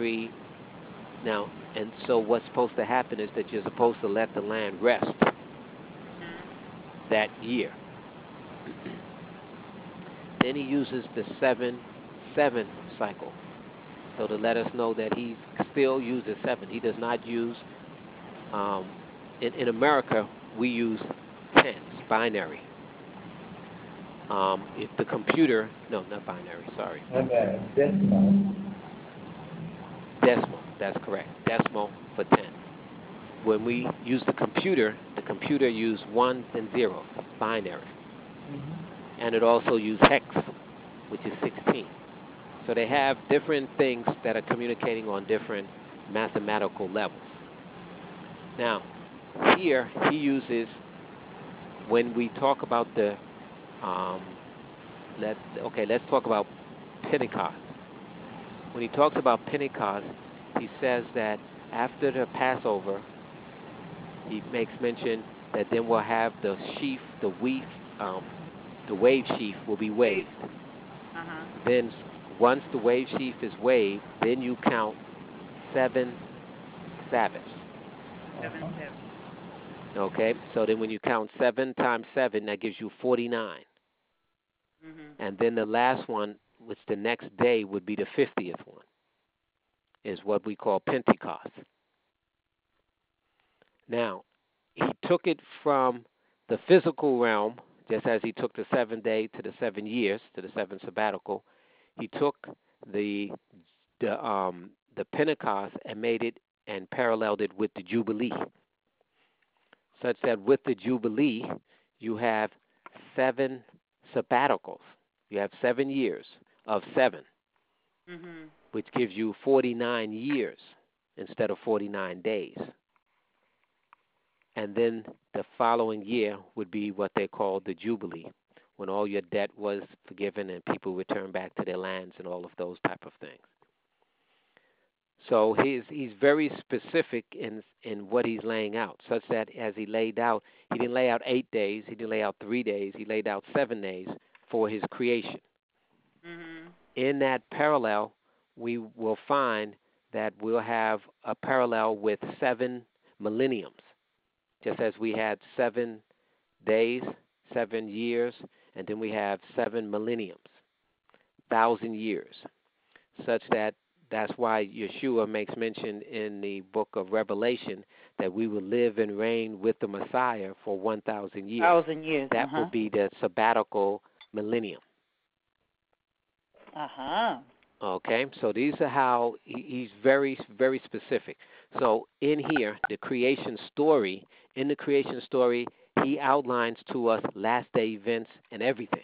S1: and so what's supposed to happen is that you're supposed to let the land rest that year. Then he uses the 7-7 cycle. So to let us know that he still uses 7. He does not use, in America, we use tens, binary. If the computer, no, not binary, sorry. Decimal, that's correct. Decimal for 10. When we use the computer uses 1s and 0s, binary. And it also uses hex, which is 16. So they have different things that are communicating on different mathematical levels. Now, here he uses, when we talk about the, let's talk about Pentecost. When he talks about Pentecost, he says that after the Passover, he makes mention that then we'll have the sheaf, the wave sheaf will be waved. Then once the wave sheaf is waved, then you count 7 Sabbaths.
S2: 7.
S1: Okay, so then when you count 7 times 7, that gives you 49. And then the last one, which the next day would be the 50th one, is what we call Pentecost. Now, he took it from the physical realm, just as he took the 7 day to the 7 years, to the 7 sabbatical, he took the Pentecost and made it and paralleled it with the Jubilee, such that with the Jubilee you have 7 sabbaticals. You have 7 years of 7, which gives you 49 years instead of 49 days. And then the following year would be what they call the Jubilee, when all your debt was forgiven and people returned back to their lands and all of those type of things. So he's very specific in what he's laying out, such that as he laid out, he didn't lay out 8 days, he didn't lay out 3 days, he laid out 7 days for his creation. In that parallel, we will find that we'll have a parallel with 7 millenniums, just as we had 7 days, 7 years, and then we have 7 millenniums, 1,000 years, such that that's why Yeshua makes mention in the book of Revelation that we will live and reign with the Messiah for 1,000 years.
S2: 1,000 years.
S1: That will be the sabbatical millennium. Okay, so these are how he's very, very specific. So in here, the creation story, he outlines to us last day events and everything.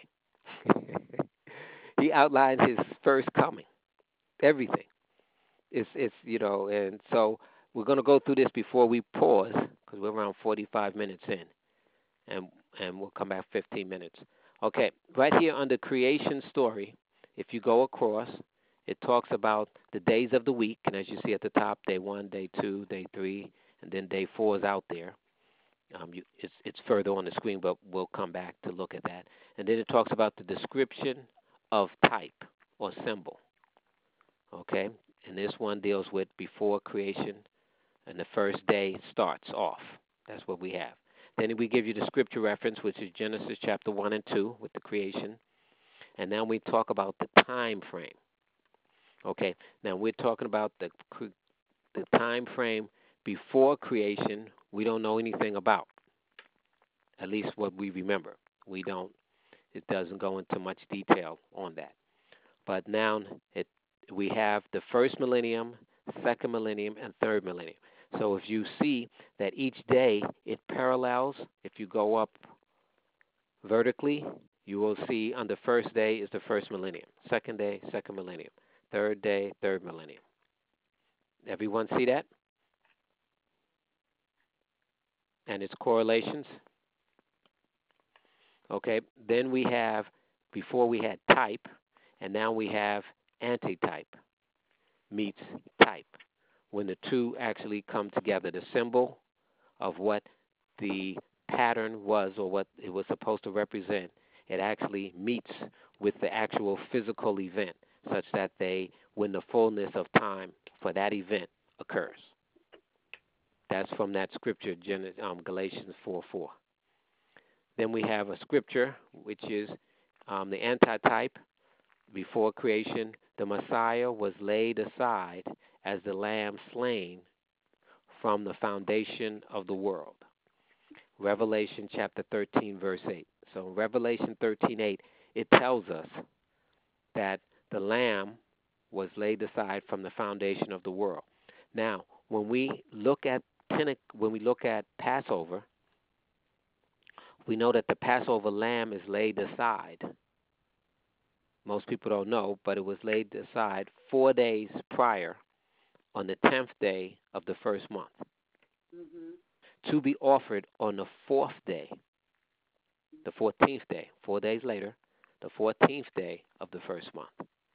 S1: He outlines his first coming, everything. It's and so we're going to go through this before we pause, because we're around 45 minutes in, and we'll come back 15 minutes. Okay, right here under creation story, if you go across, it talks about the days of the week, and as you see at the top, day 1, day 2, day 3, and then day 4 is out there. It's further on the screen, but we'll come back to look at that. And then it talks about the description of type or symbol. Okay, and this one deals with before creation, and the first day starts off. That's what we have. Then we give you the scripture reference, which is Genesis chapter 1 and 2 with the creation. And now we talk about the time frame. Okay, now we're talking about the time frame before creation. We don't know anything about, at least what we remember. We don't. It doesn't go into much detail on that. But now we have the first millennium, second millennium, and third millennium. So if you see that each day it parallels, if you go up vertically, you will see on the first day is the first millennium, second day, second millennium, third day, third millennium. Everyone see that? And its correlations. Okay, then we have, before we had type, and now we have antitype meets type. When the two actually come together, the symbol of what the pattern was or what it was supposed to represent, it actually meets with the actual physical event, such that when the fullness of time for that event occurs. That's from that scripture, Galatians 4:4. Then we have a scripture, which is the antitype. Before creation, the Messiah was laid aside as the lamb slain from the foundation of the world. Revelation chapter 13, verse 8. So in Revelation 13:8, it tells us that the lamb was laid aside from the foundation of the world. Now, when we look at Passover, we know that the Passover lamb is laid aside. Most people don't know, but it was laid aside 4 days prior on the 10th day of the first month to be offered on the 4th day, the 14th day, 4 days later, the 14th day of the first month.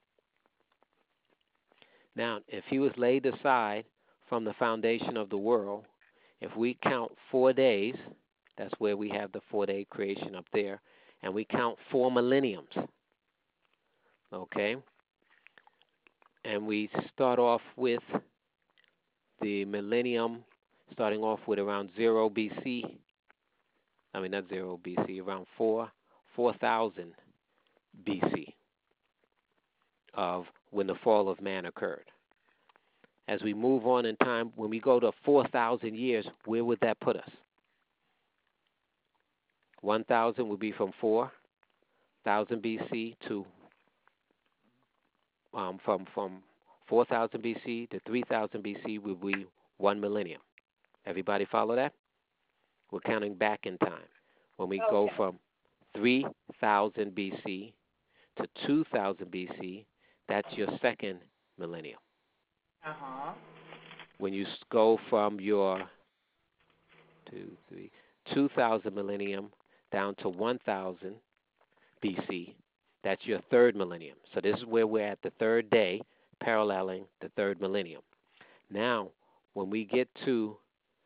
S1: Now, if he was laid aside from the foundation of the world, if we count 4 days, that's where we have the 4-day creation up there, and we count 4 millenniums, okay? And we start off with the millennium starting off with around 0 BC. I mean, not 0 BC, around 4,000 BC of when the fall of man occurred. As we move on in time, when we go to 4,000 years, where would that put us? 1,000 would be from 4,000 BC to from 4,000 BC to 3,000 BC would be 1 millennium. Everybody follow that? We're counting back in time. When we go from 3,000 BC to 2,000 BC, that's your second millennium. When you go from your 2,000 millennium down to 1,000 BC, that's your third millennium. So this is where we're at the third day, paralleling the third millennium. Now, when we get to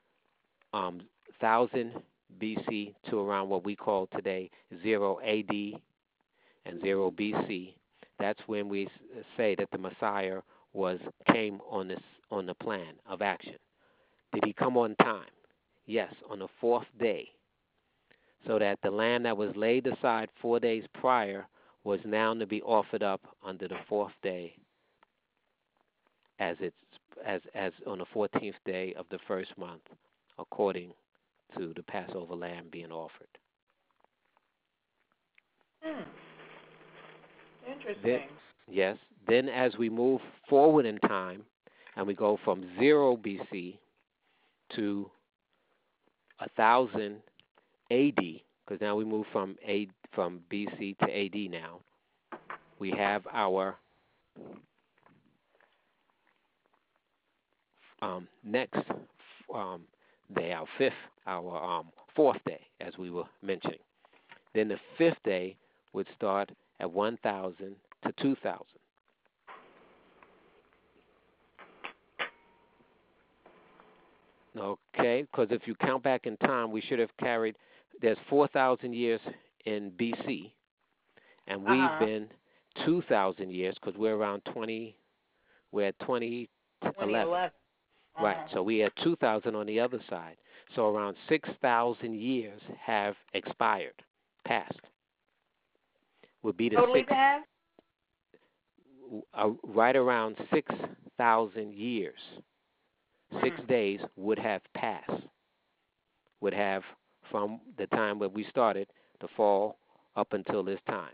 S1: 1,000 BC to around what we call today 0 AD and 0 BC, that's when we say that the Messiah came on the plan of action. Did he come on time? Yes, on the fourth day. So that the lamb that was laid aside 4 days prior was now to be offered up under the fourth day, as on the 14th day of the first month, according to the Passover lamb being offered.
S2: Interesting.
S1: Then as we move forward in time, and we go from 0 BC to 1,000 AD, because now we move from BC to AD now, we have our next day, our fourth day, as we were mentioning. Then the fifth day would start at 1,000 to 2,000. Okay, because if you count back in time, we should have carried, there's 4,000 years in BC, and we've been 2,000 years, because we're around 2011. Right, so we had 2,000 on the other side. So around 6,000 years have expired, passed. Would be the
S2: totally passed?
S1: Right around 6,000 years. 6 days would have passed. Would have from the time when we started to fall up until this time.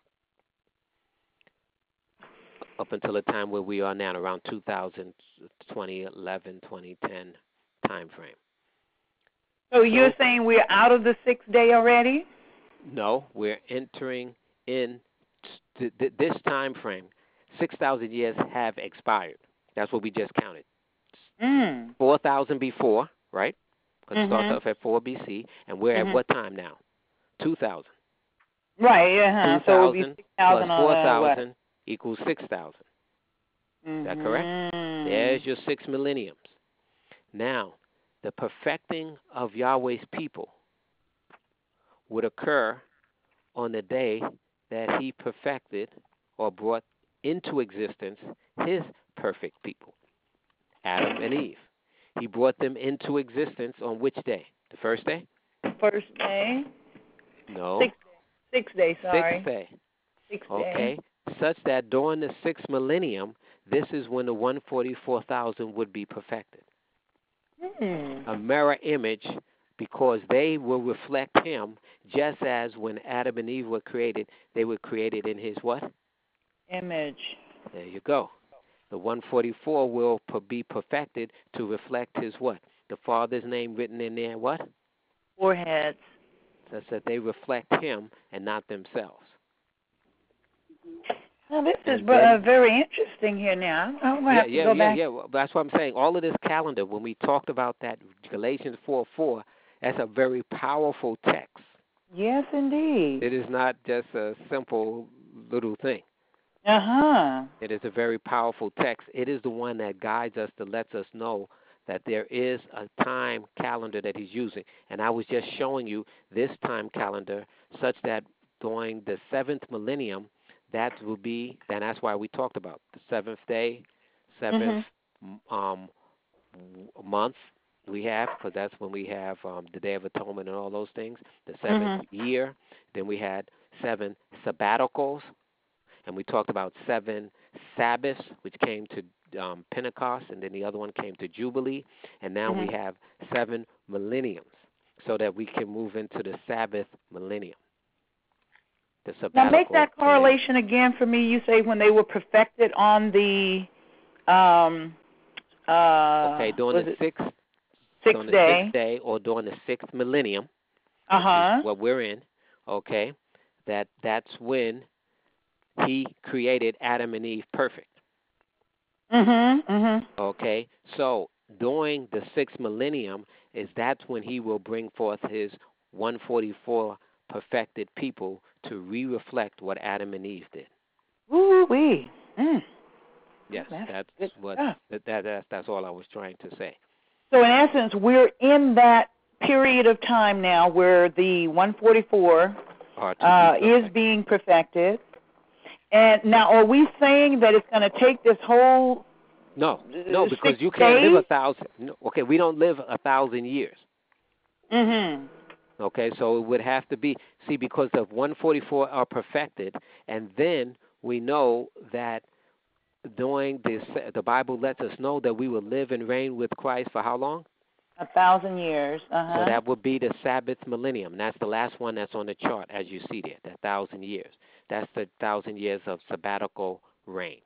S1: Up until the time where we are now, around 2000, 2011, 2010 time frame.
S2: So you're saying we're out of the 6th day already?
S1: No, we're entering in this time frame. 6,000 years have expired. That's what we just counted. 4,000 before, right? Because it starts off at 4 BC, and we're at what time now? 2,000.
S2: Right,
S1: 2,000
S2: so it would be 6,000
S1: plus 4,000 equals 6,000. Is that correct? There's your 6 millenniums. Now, the perfecting of Yahweh's people would occur on the day that he perfected or brought into existence his perfect people, Adam and Eve. He brought them into existence on which day? The first day?
S2: First day.
S1: No.
S2: Sixth day, sorry.
S1: Sixth day.
S2: Sixth
S1: okay.
S2: day.
S1: Such that during the 6th millennium, this is when the 144,000 would be perfected. A mirror image, because they will reflect him, just as when Adam and Eve were created, they were created in his what?
S2: Image.
S1: There you go. The 144 will be perfected to reflect his what? The Father's name written in their what?
S2: Foreheads.
S1: Such that they reflect him and not themselves.
S2: Well, this is very interesting here now. I'm going to have to go back.
S1: Well, that's what I'm saying. All of this calendar, when we talked about that Galatians 4:4, that's a very powerful text.
S2: Yes, indeed.
S1: It is not just a simple little thing. It is a very powerful text. It is the one that guides us, that lets us know that there is a time calendar that he's using. And I was just showing you this time calendar such that during the 7th millennium, that will be, and that's why we talked about the 7th day, 7th month we have, because that's when we have the Day of Atonement and all those things, the 7th year. Then we had 7 sabbaticals, and we talked about 7 Sabbaths, which came to Pentecost, and then the other one came to Jubilee, and now we have 7 millenniums. so that we can move into the Sabbath millennium. The
S2: Now make
S1: sabbatical
S2: that correlation again for me. You say when they were perfected on the
S1: okay, during the
S2: sixth
S1: sixth day or during the sixth millennium, which is what we're in, okay, that's when he created Adam and Eve perfect. Okay, so during the sixth millennium that's when he will bring forth his 144 perfected people to re-reflect what Adam and Eve did.
S2: Woo-wee.
S1: Yes, that's all I was trying to say.
S2: So in essence, we're in that period of time now where the 144 is being perfected. And now, are we saying that it's going to take this whole
S1: No, because you can't live 1,000. No, okay, we don't live 1,000 years. Okay, so it would have to be, because the 144 are perfected, and then we know that during this, the Bible lets us know that we will live and reign with Christ for how long?
S2: 1,000 years.
S1: So that would be the Sabbath millennium. That's the last one that's on the chart, as you see there, that 1,000 years. That's the 1,000 years of sabbatical reign.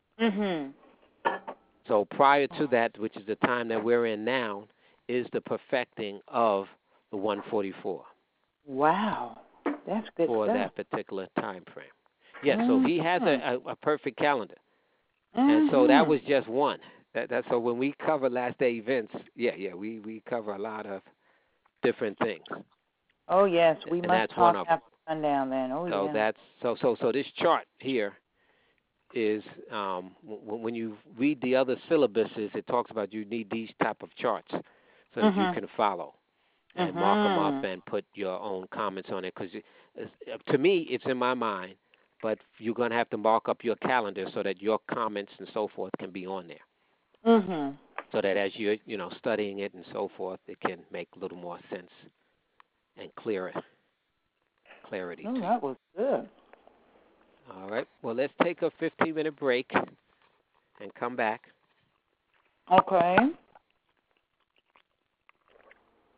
S1: So prior to that, which is the time that we're in now, is the perfecting of the 144.
S2: Wow, that's good
S1: for
S2: stuff.
S1: that particular time frame. Yes, so he has a perfect calendar. And so that was just one. That's so when we cover last day events, we cover a lot of different things.
S2: Oh yes, we
S1: and
S2: must talk after sundown then.
S1: So that's so this chart here is when you read the other syllabuses, it talks about you need these type of charts so that you can follow and mark them up and put your own comments on it. Because to me, it's in my mind, but you're going to have to mark up your calendar so that your comments and so forth can be on there. So that as you're studying it and so forth, it can make a little more sense and clarity.
S2: Oh, that was good.
S1: All right. Well, let's take a 15-minute break and come back.
S2: Okay.